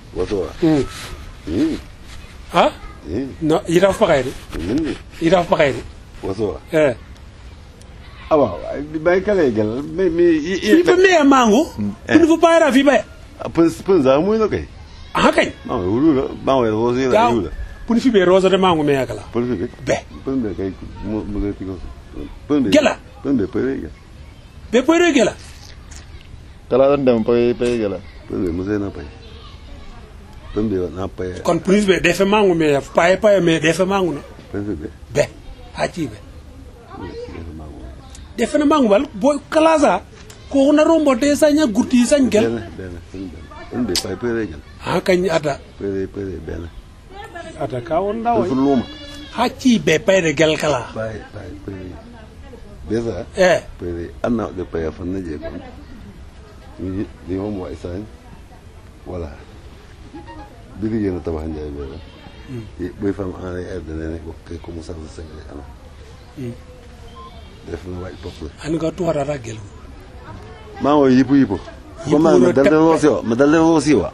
Wato. Ha? No, ira pakayri. Ira pakayri. Wato. Awa, bay kale gal me Fiba me mango. Punu fu bayra fi bay. Pun za muy no kay. Ah kay. Ma wulu ba wa rose la wulu. Punu fi be rose de mango me yakala. Pun fi be. Pun be kay mo ga tiko. Pun be. Gela. Pun be pere ga. Be pere gela. Kala dan dem pere gela. Pun be mo se na pay. Pun be na pay. Kon prince be defe mango me pay me defe mango no. Pun be. Be. Hachi be. Defe na mango bal boy kalaza ko na rombo te sanya guti san gel. Pun be pay pere ga. Ha kany ata. Pere ben. Ata ka on daw. Fuluma. Hachi be pere gel kala. Pay pere. Beza. Pere anna de pay fa na je ko. Ni di mo wa isan. Wala. Bili yena tabax njaay be la. Boy fam en ay dana ko ko mo sa sa ana. Def na way pop la. An nga tuwara ra gel. Ma wo yipu. Comment ma dal rosiwa.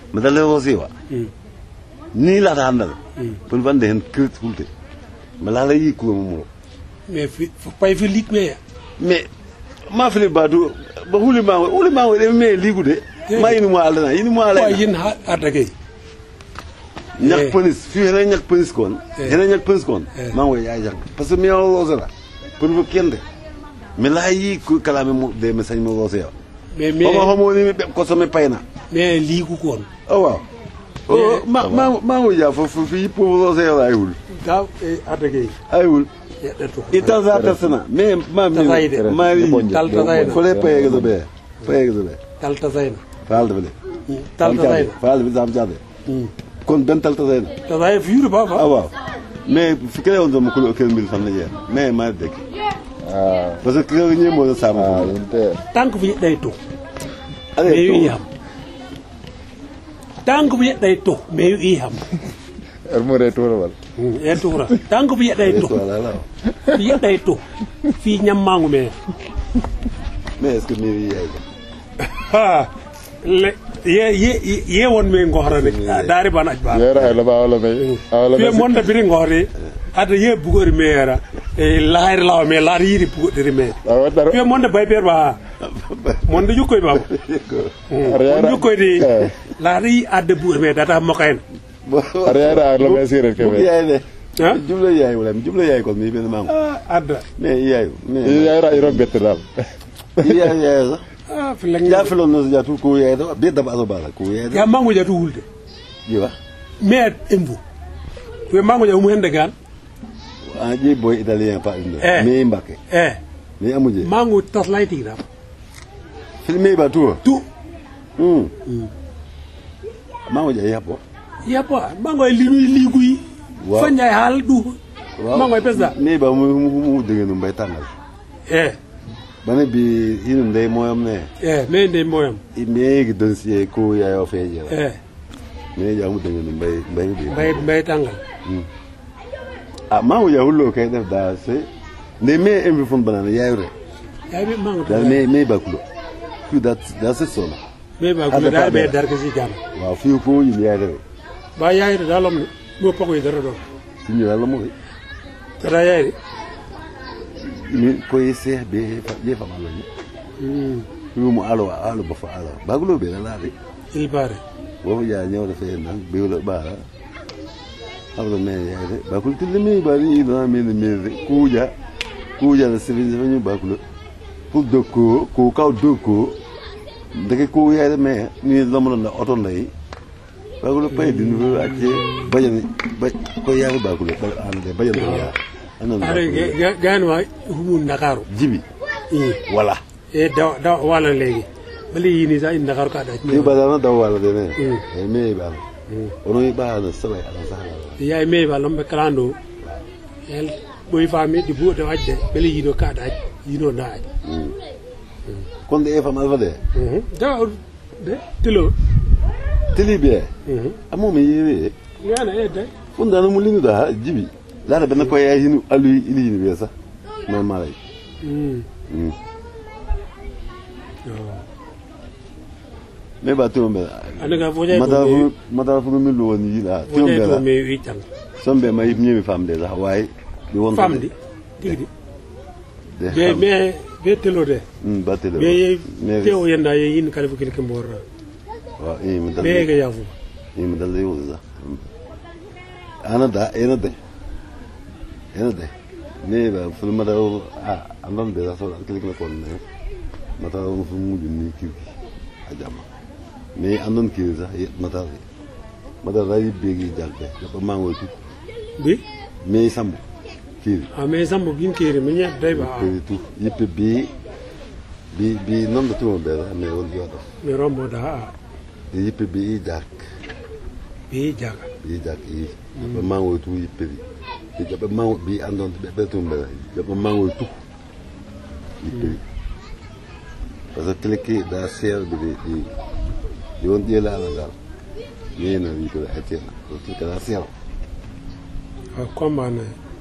Ni la handal. Pour vendre hen cult kulte. Ma la yi ko mo. Mais pay fi lik me. Mais ma fi ba du ba huli ma de me ligude. Ma yini mo alana yini mo alana. Wa yin ha adagay. Ñak police fi hena ñak police kon. Ma wo yaay jak parce que mi rosera. Pour vous kende. Mais la yi ko kalame mo de me sañ mo rosé. Mais ko ni ko so me payna. Mais ligu kon. Oh waaw. Oh ma wo ya fo fi pour rosé la yul. Ga adagay. Ayul. Ita za ta sana. Mais ma mi tal tazayna. Fo le paye ga be. Tal tazayna. Faal de be. Tal tazayna. Faal bi zam jade. Kon ben tal tazayna. Tazay fi yuru ba. Ah waaw. Mais fi kele on do mo ko kel mil fan la jeex. Mais ma dek. Parce que ñe mo sama. Tank fi day to. Mais yu yam. Tank bi day to. Mais yu yam. Mo re to wal. Tura. Tank bi day to. Fi day to. Fi ñam mangu me. Mais est-ce que mi yaay. Ha. Le ye won me ngora de dari ban ajba. Yera la ba wala me. Fi monda biri ngori. Ada ye bugori meera lair law me lar yiri bugori me. Fi monda bay per ba. Monda jukoy ba. Monda jukoy di lari adde bugori me data mokayen. Ariara la me sire ke me. Yaay de. Ha? Jumla yaay wala jumla yaay ko mi ben mangu. Adda. Mais yaay. Yaay ra iro bette dal. Yaay. Fi la Ya felo no ya tu ko yaay do be da ba so bala ko yaay. Ya mangu ja tu wulde. Yiwa. Mais embu. Fi mangu ja mu hende gal. Aji boy italien pa inde. Me mbake. Me amuje. Mangu tas lay tigra. Filmé ba tu. Tu. Mangu ja yapo. Yapo mangu ligu yi. Fa ñay hal du. Mangu pesa. Me ba mu dege no mbay tangal. Bana bi inu ndey moyam ne. Me ndey moyam. Me gi dossier ko ya yo feje. Me ja mu dege no mbay tangal. Ma wo ya hullo kay def da se ne me envi fon banana yayre yaybe mangu da me bakulo ku da se sona me bakulo da be dar kasi jam wa fi ko yi yayre ba yayre da lom mo pako yi dara do ni la mo da yayre ni ko yese be fa malo ni mu alo ba fa alo bakulo be la de il bare wo ya nyaw da fe nan be lo bara abdo me yaade bakul tilli me bari ina me kuja la sivin venyu bakul pour doko ko kaw doko ndeke ko yaade me ni lamono na auto lay bakul pay di nu acce bajani ko yaade bakul ba ande bajani ya anan are ganwa humu Ndakaaru jibi wala da wala legi bali yini sa Ndakaaru ka da ni badana da wala de ne me ba ono ba na sabai ala sala yaay me ba lombe kalando el boy fami di bu de wajde beli yido ka da yido na aj kon de fa ma vade da de tilo tilibe amu me yiri yana de funda no mulinu da jibi la da ben ko yaay hinu alu ili ni be sa normal ay me ba to Anaga voja madara fu mi lo ni la voja to me wi tan sombe ma yib ñemi fam de sax way di won fam di tigi di be telo de ba telo be tewo yenda yin kala fu kelke mbor wa mi dal be ga yafu mi dal yo za ana da ena de ne ba fu madara andon de so kelke ko ne madara fu mu ni ki ajama mais andon ki za madara yi begi jalbe ko mango tu bi mais sambu ki mais sambu gin kiri mi ñet day ba tu yippe bi non da tu be mais wol jodo mi rombo da yippe bi jak yi ba mango tu yippe bi ba mango bi andon be tu be ba mango tu yippe parce que cliquer da ser di won di la dal yena wi ko atia ko cliquer da ser comment